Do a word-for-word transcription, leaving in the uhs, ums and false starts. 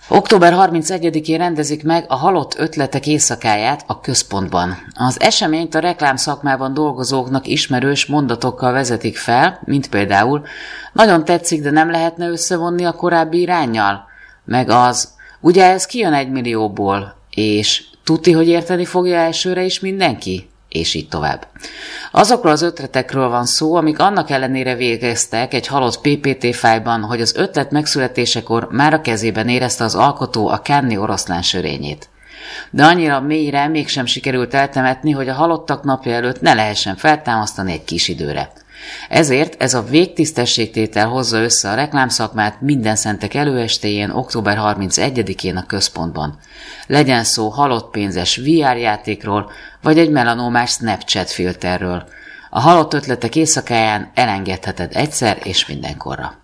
október harmincegyedikén rendezik meg a Halott ötletek éjszakáját a Központban. Az eseményt a reklámszakmában dolgozóknak ismerős mondatokkal vezetik fel, mint például nagyon tetszik, de nem lehetne összevonni a korábbi iránnyal, meg az, ugye ez kijön egy millióból, és tuti, hogy érteni fogja elsőre is mindenki? És így tovább. Azokról az ötletekről van szó, amik annak ellenére végeztek egy halott pé pé té fájlban, hogy az ötlet megszületésekor már a kezében érezte az alkotó a Cannes-i oroszlán sörényét. De annyira mélyre mégsem sikerült eltemetni, hogy a halottak napja előtt ne lehessen feltámasztani egy kis időre. Ezért ez a végtisztességtétel hozza össze a reklámszakmát minden szentek előestéjén, október harmincegyedikén a Központban. Legyen szó halott pénzes vé er játékról, vagy egy melanómás Snapchat filterről. A halott ötletek éjszakáján elengedheted egyszer és mindenkorra.